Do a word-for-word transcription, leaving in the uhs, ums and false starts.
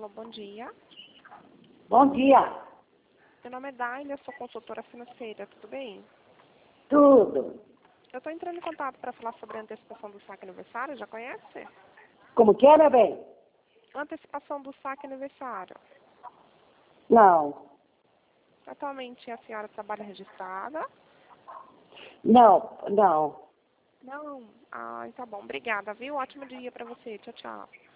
bom dia. Bom dia. Meu nome é Daila, eu sou consultora financeira, tudo bem? Tudo. Eu estou entrando em contato para falar sobre a antecipação do saque aniversário, já conhece? Como que é, meu bem? Antecipação do saque aniversário. Não. Atualmente a senhora trabalha registrada? Não, não. Não. Ah, tá bom. Obrigada, viu? Ótimo dia para você. Tchau, tchau.